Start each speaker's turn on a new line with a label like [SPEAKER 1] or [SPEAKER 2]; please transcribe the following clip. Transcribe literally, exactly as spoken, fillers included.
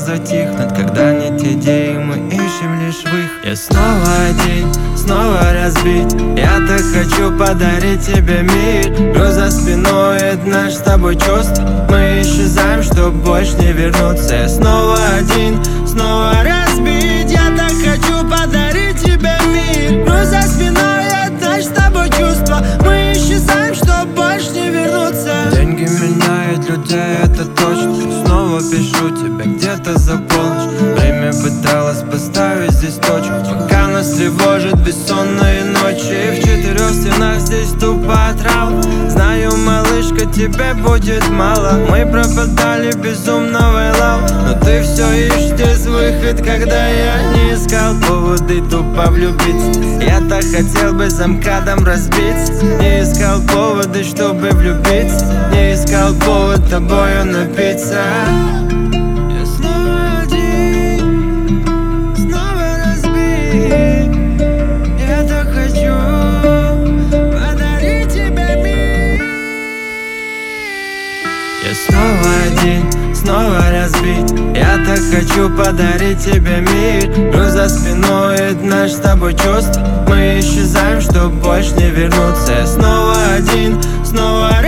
[SPEAKER 1] затихнут, когда нет идей, мы ищем лишь выход. Я снова один, снова разбит. Я так хочу подарить тебе мир. Груз за спиной, это наш с тобой чувств. Мы исчезаем, чтоб больше не вернуться. Я снова один, снова разбит. Я так хочу подарить тебе мир. Груз за спиной, это наш с тобой чувства. Мы исчезаем, чтоб больше не вернуться. Деньги меняют людей, это точно. Снова пишу тебе где-то за полночь. Время пыталось поставить здесь точку, пока нас тревожит бессонные ночи. В четырех стенах здесь тупо отрава. Знаю, малышка, тебе будет мало. Мы пропадали безумного лав, но ты все ищешь здесь выход, когда я не искал поводы тупо влюбиться. Я так хотел бы за МКАДом разбиться. Не искал поводы, чтобы влюбиться. Не искал повод тобою напиться. Я снова один, снова разбит. Я так хочу подарить тебе мир. Я снова один, снова разбит. Я так хочу подарить тебе мир. Груз за спиной, это наш с тобой чувств. Мы исчезаем, чтоб больше не вернуться. Я снова один, снова разбит.